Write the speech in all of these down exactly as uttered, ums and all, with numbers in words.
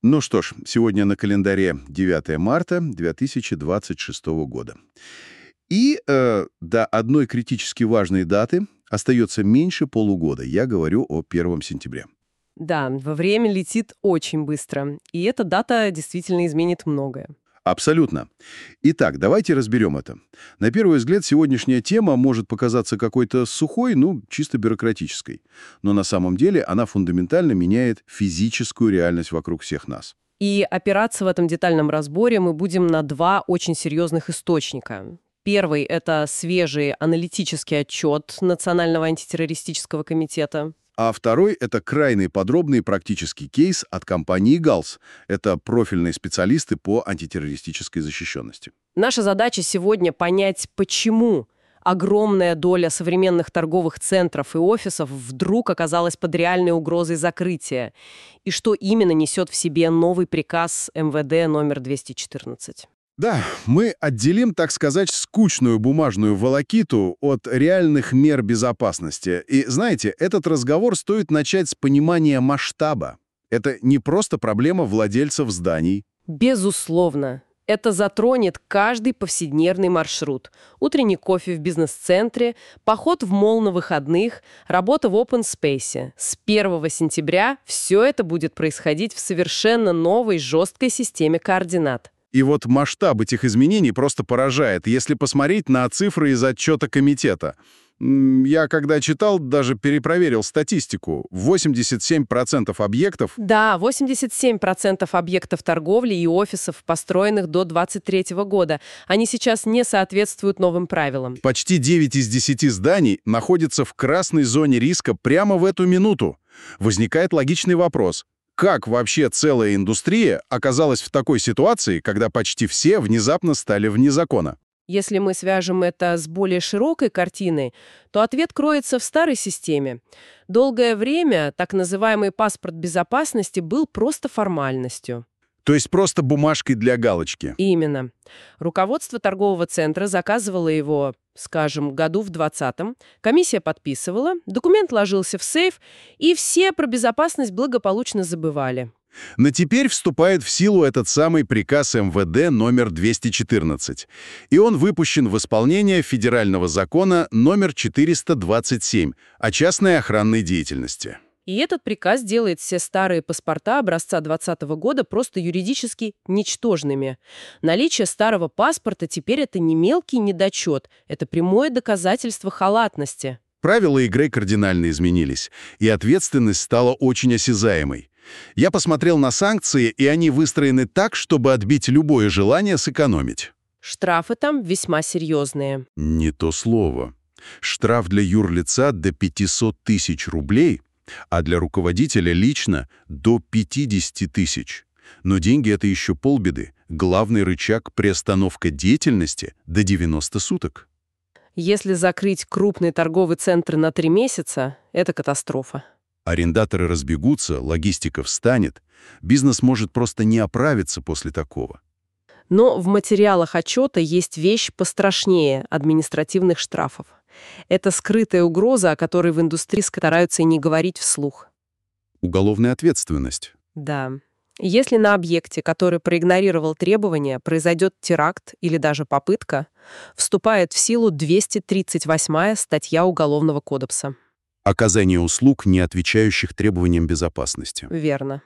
Ну что ж, сегодня на календаре девятое марта две тысячи двадцать шестого года. И э, до одной критически важной даты остается меньше полугода. Я говорю о первом сентября. Да, во время летит очень быстро, и эта дата действительно изменит многое. Абсолютно. Итак, давайте разберем это. На первый взгляд, сегодняшняя тема может показаться какой-то сухой, ну, чисто бюрократической. Но на самом деле она фундаментально меняет физическую реальность вокруг всех нас. И опираться в этом детальном разборе мы будем на два очень серьезных источника. Первый — это свежий аналитический отчет Национального антитеррористического комитета. А второй — это крайне подробный практический кейс от компании галс. Это профильные специалисты по антитеррористической защищенности. Наша задача сегодня понять, почему огромная доля современных торговых центров и офисов вдруг оказалась под реальной угрозой закрытия, и что именно несет в себе новый приказ эм вэ дэ номер двести четырнадцать. Да, мы отделим, так сказать, скучную бумажную волокиту от реальных мер безопасности. И, знаете, этот разговор стоит начать с понимания масштаба. Это не просто проблема владельцев зданий. Безусловно. Это затронет каждый повседневный маршрут. Утренний кофе в бизнес-центре, поход в молл на выходных, работа в open space. С первого сентября все это будет происходить в совершенно новой жесткой системе координат. И вот масштаб этих изменений просто поражает, если посмотреть на цифры из отчета комитета. Я, когда читал, даже перепроверил статистику. восемьдесят семь процентов объектов... Да, восемьдесят семь процентов объектов торговли и офисов, построенных до двадцать третьего года. Они сейчас не соответствуют новым правилам. Почти девять из десяти зданий находятся в красной зоне риска прямо в эту минуту. Возникает логичный вопрос. Как вообще целая индустрия оказалась в такой ситуации, когда почти все внезапно стали вне закона? Если мы свяжем это с более широкой картиной, то ответ кроется в старой системе. Долгое время так называемый паспорт безопасности был просто формальностью. То есть просто бумажкой для галочки. Именно. Руководство торгового центра заказывало его, скажем, году в двадцатом, комиссия подписывала, документ ложился в сейф, и все про безопасность благополучно забывали. Но теперь вступает в силу этот самый приказ эм вэ дэ номер двести четырнадцать, и он выпущен в исполнение федерального закона номер четыреста двадцать семь о частной охранной деятельности. И этот приказ делает все старые паспорта образца двадцатого года просто юридически ничтожными. Наличие старого паспорта теперь это не мелкий недочет, это прямое доказательство халатности. Правила игры кардинально изменились, и ответственность стала очень осязаемой. Я посмотрел на санкции, и они выстроены так, чтобы отбить любое желание сэкономить. Штрафы там весьма серьезные. Не то слово. Штраф для юрлица до пятисот тысяч рублей, а для руководителя лично до пятидесяти тысяч. Но деньги — это еще полбеды. Главный рычаг — приостановка деятельности до девяноста суток. Если закрыть крупный торговый центр на три месяца, это катастрофа. Арендаторы разбегутся, логистика встанет. Бизнес может просто не оправиться после такого. Но в материалах отчета есть вещь пострашнее административных штрафов. Это скрытая угроза, о которой в индустрии стараются и не говорить вслух. Уголовная ответственность. Да. Если на объекте, который проигнорировал требования, произойдет теракт или даже попытка, вступает в силу двести тридцать восьмая статья Уголовного кодекса. Оказание услуг, не отвечающих требованиям безопасности. Верно.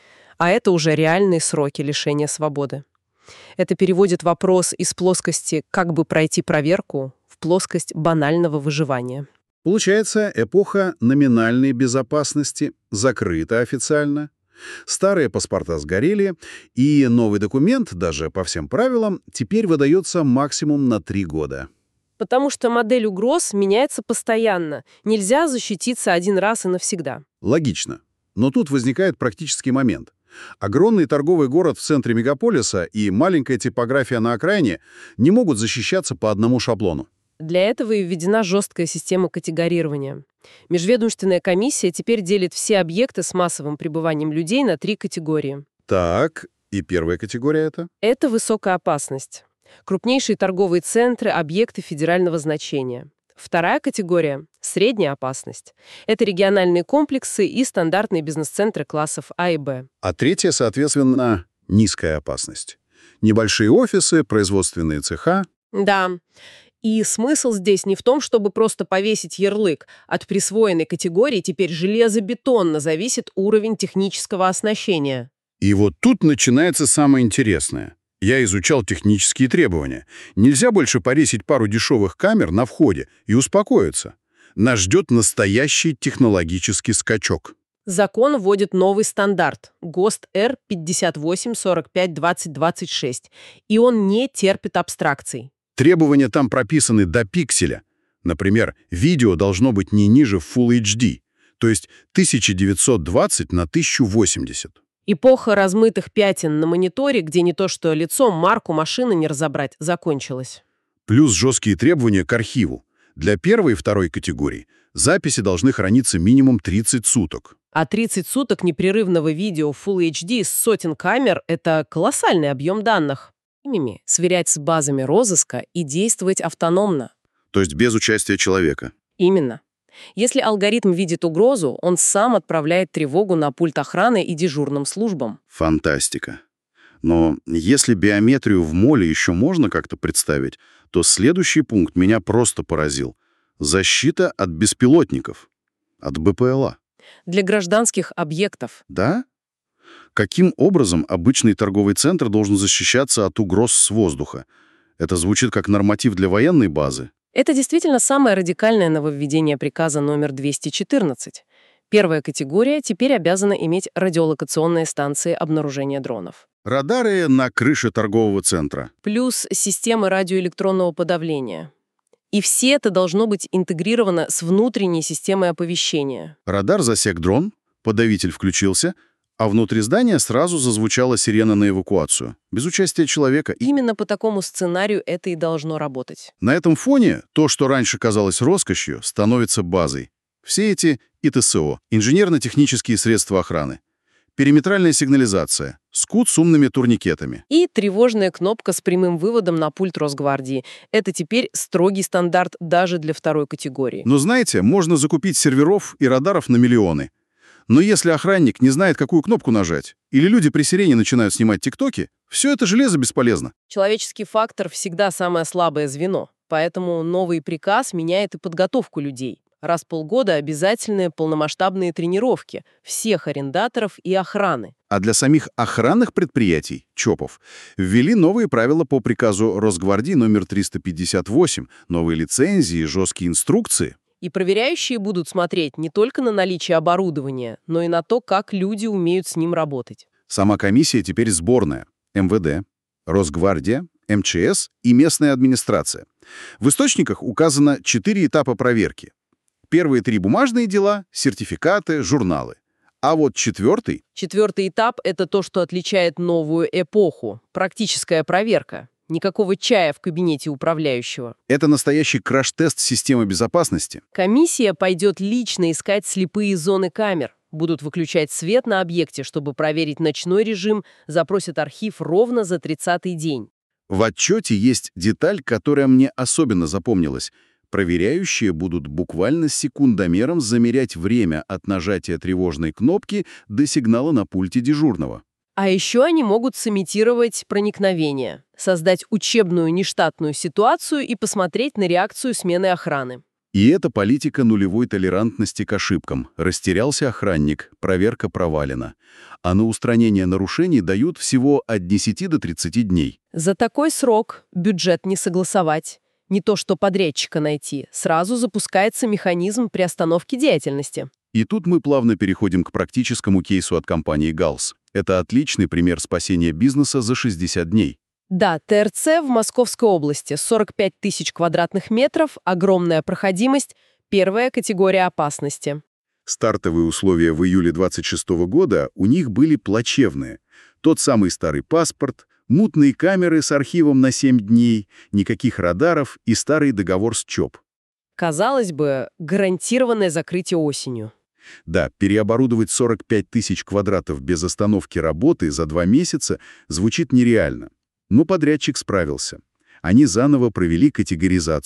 А это уже реальные сроки лишения свободы. Это переводит вопрос из плоскости «как бы пройти проверку» в плоскость банального выживания. Получается, эпоха номинальной безопасности закрыта официально. Старые паспорта сгорели, и новый документ, даже по всем правилам, теперь выдается максимум на три года. Потому что модель угроз меняется постоянно. Нельзя защититься один раз и навсегда. Логично. Но тут возникает практический момент. Огромный торговый город в центре мегаполиса и маленькая типография на окраине не могут защищаться по одному шаблону. Для этого и введена жесткая система категорирования. Межведомственная комиссия теперь делит все объекты с массовым пребыванием людей на три категории. Так, и первая категория это? Это высокая опасность. Крупнейшие торговые центры, объекты федерального значения. Вторая категория — средняя опасность. Это региональные комплексы и стандартные бизнес-центры классов А и Б. А третья, соответственно, низкая опасность. Небольшие офисы, производственные цеха. Да. И смысл здесь не в том, чтобы просто повесить ярлык. От присвоенной категории теперь железобетонно зависит уровень технического оснащения. И вот тут начинается самое интересное. Я изучал технические требования. Нельзя больше повесить пару дешевых камер на входе и успокоиться. Нас ждет настоящий технологический скачок. Закон вводит новый стандарт — ГОСТ Р пятьдесят восемь сорок пять двадцать двадцать шесть, и он не терпит абстракций. Требования там прописаны до пикселя. Например, видео должно быть не ниже Full эйч ди, то есть тысяча девятьсот двадцать на тысяча восемьдесят. Эпоха размытых пятен на мониторе, где не то что лицо, марку машины не разобрать, закончилась. Плюс жесткие требования к архиву. Для первой и второй категорий записи должны храниться минимум тридцать суток. А тридцать суток непрерывного видео Full эйч ди с сотен камер — это колоссальный объем данных. Ими сверять с базами розыска и действовать автономно. То есть без участия человека. Именно. Если алгоритм видит угрозу, он сам отправляет тревогу на пульт охраны и дежурным службам. Фантастика. Но если биометрию в моле еще можно как-то представить, то следующий пункт меня просто поразил. Защита от беспилотников. От Бэ Пэ Эл А. Для гражданских объектов. Да? Каким образом обычный торговый центр должен защищаться от угроз с воздуха? Это звучит как норматив для военной базы. Это действительно самое радикальное нововведение приказа номер двести четырнадцать. Первая категория теперь обязана иметь радиолокационные станции обнаружения дронов. Радары на крыше торгового центра. Плюс системы радиоэлектронного подавления. И все это должно быть интегрировано с внутренней системой оповещения. Радар засек дрон, подавитель включился, а внутри здания сразу зазвучала сирена на эвакуацию. Без участия человека. Именно по такому сценарию это и должно работать. На этом фоне то, что раньше казалось роскошью, становится базой. Все эти И Тэ Эс О, инженерно-технические средства охраны, периметральная сигнализация, скут с умными турникетами. И тревожная кнопка с прямым выводом на пульт Росгвардии. Это теперь строгий стандарт даже для второй категории. Но знаете, можно закупить серверов и радаров на миллионы. Но если охранник не знает, какую кнопку нажать, или люди при сирене начинают снимать тиктоки, все это железо бесполезно. Человеческий фактор всегда самое слабое звено, поэтому новый приказ меняет и подготовку людей. Раз в полгода обязательные полномасштабные тренировки всех арендаторов и охраны. А для самих охранных предприятий, ЧОПов, ввели новые правила по приказу Росгвардии номер триста пятьдесят восемь, новые лицензии, жесткие инструкции. И проверяющие будут смотреть не только на наличие оборудования, но и на то, как люди умеют с ним работать. Сама комиссия теперь сборная. Эм Вэ Дэ, Росгвардия, Эм Че Эс и местная администрация. В источниках указано четыре этапа проверки. Первые три бумажные дела, сертификаты, журналы. А вот четвертый... Четвертый этап — это то, что отличает новую эпоху. Практическая проверка. Никакого чая в кабинете управляющего. Это настоящий краш-тест системы безопасности. Комиссия пойдет лично искать слепые зоны камер. Будут выключать свет на объекте, чтобы проверить ночной режим, запросят архив ровно за тридцатый день. В отчете есть деталь, которая мне особенно запомнилась. Проверяющие будут буквально секундомером замерять время от нажатия тревожной кнопки до сигнала на пульте дежурного. А еще они могут сымитировать проникновение, создать учебную нештатную ситуацию и посмотреть на реакцию смены охраны. И это политика нулевой толерантности к ошибкам. Растерялся охранник, проверка провалена. А на устранение нарушений дают всего от десяти до тридцати дней. За такой срок бюджет не согласовать. Не то что подрядчика найти. Сразу запускается механизм приостановки деятельности. И тут мы плавно переходим к практическому кейсу от компании галс. Это отличный пример спасения бизнеса за шестьдесят дней. Да, Тэ Эр Цэ в Московской области, сорок пять тысяч квадратных метров, огромная проходимость, первая категория опасности. Стартовые условия в июле двадцать шестого года у них были плачевные. Тот самый старый паспорт, мутные камеры с архивом на семь дней, никаких радаров и старый договор с ЧОП. Казалось бы, гарантированное закрытие осенью. Да, переоборудовать сорок пять тысяч квадратов без остановки работы за два месяца звучит нереально. Но подрядчик справился. Они заново провели категоризацию.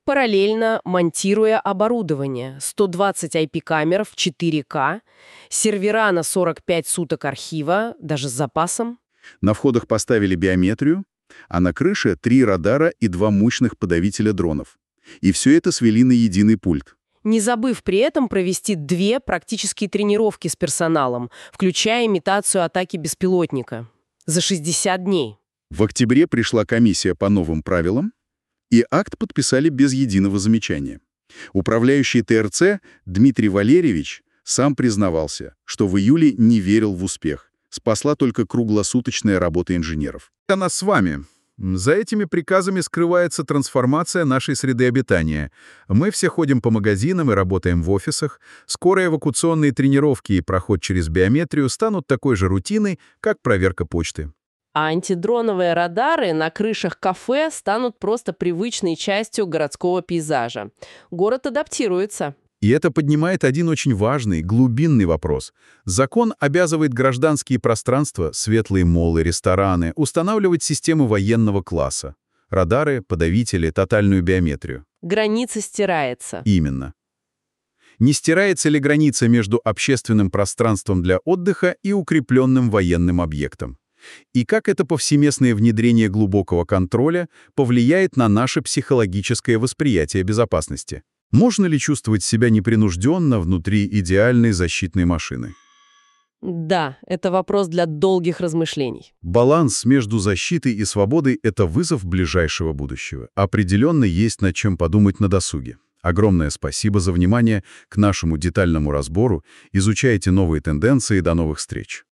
параллельно монтируя оборудование. сто двадцать ай пи-камер в четыре ка, сервера на сорок пять суток архива, даже с запасом. На входах поставили биометрию, а на крыше три радара и два мощных подавителя дронов. И все это свели на единый пульт. Не забыв при этом провести две практические тренировки с персоналом, включая имитацию атаки беспилотника. За шестьдесят дней. В октябре пришла комиссия по новым правилам, и акт подписали без единого замечания. Управляющий ТРЦ Дмитрий Валерьевич сам признавался, что в июле не верил в успех. Спасла только круглосуточная работа инженеров. А нас с вами. За этими приказами скрывается трансформация нашей среды обитания. Мы все ходим по магазинам и работаем в офисах. Скоро эвакуационные тренировки и проход через биометрию станут такой же рутиной, как проверка почты. А антидроновые радары на крышах кафе станут просто привычной частью городского пейзажа. Город адаптируется. И это поднимает один очень важный, глубинный вопрос. Закон обязывает гражданские пространства, светлые моллы, рестораны, устанавливать системы военного класса. Радары, подавители, тотальную биометрию. Граница стирается. Именно. Не стирается ли граница между общественным пространством для отдыха и укрепленным военным объектом? И как это повсеместное внедрение глубокого контроля повлияет на наше психологическое восприятие безопасности? Можно ли чувствовать себя непринужденно внутри идеальной защитной машины? Да, это вопрос для долгих размышлений. Баланс между защитой и свободой — это вызов ближайшего будущего. Определенно есть над чем подумать на досуге. Огромное спасибо за внимание к нашему детальному разбору. Изучайте новые тенденции. До новых встреч.